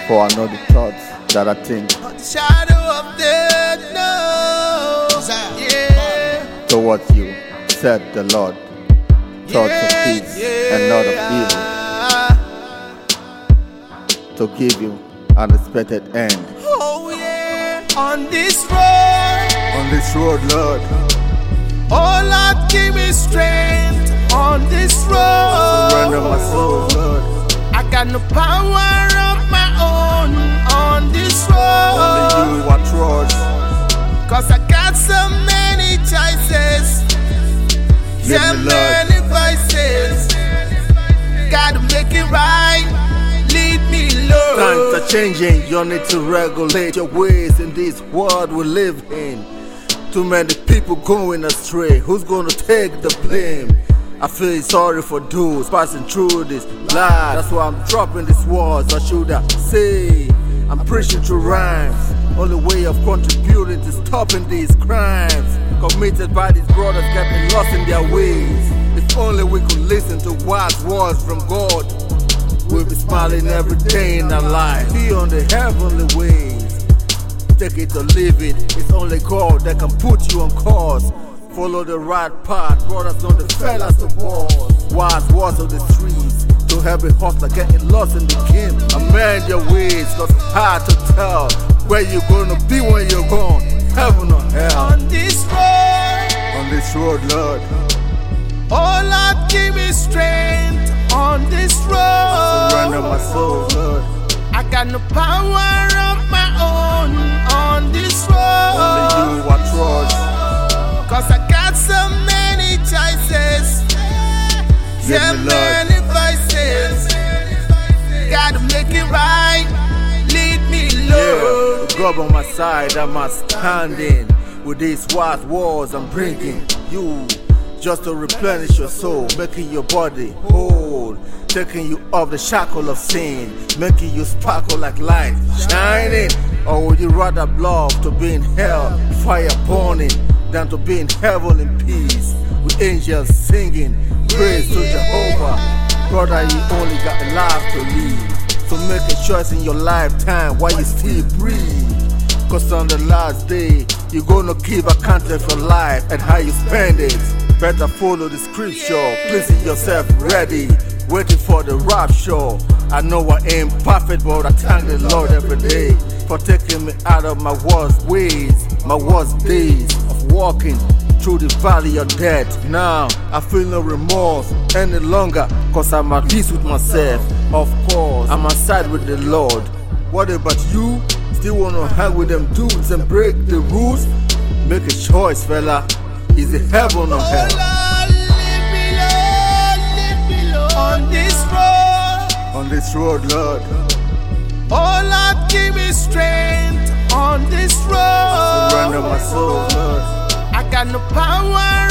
For I know the thoughts that I think Shadow of death knows. Yeah. towards you, said the Lord. Thoughts of peace and not of evil, to give you an expected end. Oh yeah. On this road, Lord, oh Lord, give me strength. On this surrender my road, soul, Lord. I got no power of my own. On this Only road, you I trust. cause I got so many choices, Give so me love. many voices. Gotta make it right. Lead me, Lord. Times are changing, you need to regulate your ways in this world we live in. Too many people going astray, who's gonna take the blame? I feel sorry for those passing through this life. That's why I'm dropping these words, or should I say I'm preaching through rhymes. Only way of contributing to stopping these crimes committed by these brothers getting lost in their ways. If only we could listen to wise words from God, we'll be smiling every day in our life. Be on the heavenly ways. Take it or leave it. It's only God that can put you on course. Follow the right path. Brothers know the fellas to boss. Wise words of the streets. To help a hustler getting lost in the game. Amend your ways, cause it's hard to tell where you're gonna be when you're gone. Heaven or hell. On this road, Lord. oh Lord, give me strength. On this road, Surrender my soul, Lord. I got no power of my own. On this road, Only you I trust. cause I got so many choices, Give so me love. many voices. Gotta make it right. Lead me, Yeah, Lord. with God on my side, I'm standing. With these wise words I'm bringing you, just to replenish your soul, making your body whole, taking you off the shackle of sin, making you sparkle like light shining. Or would you rather love to be in hell, fire burning, than to be in heaven in peace, with angels singing praise to Jehovah? Brother, you only got a life to live, so make a choice in your lifetime while you still breathe. Cause on the last day, you're gonna give account of your life and how you spend it. Better follow the scripture, placing yourself ready, waiting for the rapture. I know I ain't perfect, but I thank the Lord every day for taking me out of my worst ways, my worst days of walking through the valley of death. Now I feel no remorse any longer, cause I'm at peace with myself. Of course, I'm aside with the Lord. What about you? Still wanna hang with them dudes and break the rules? Make a choice, fella. Is it heaven or hell? Oh Lord, lead me, Lord. On this road, Lord. oh Lord, give me strength. On this road, Surrender my soul, Lord. I got no power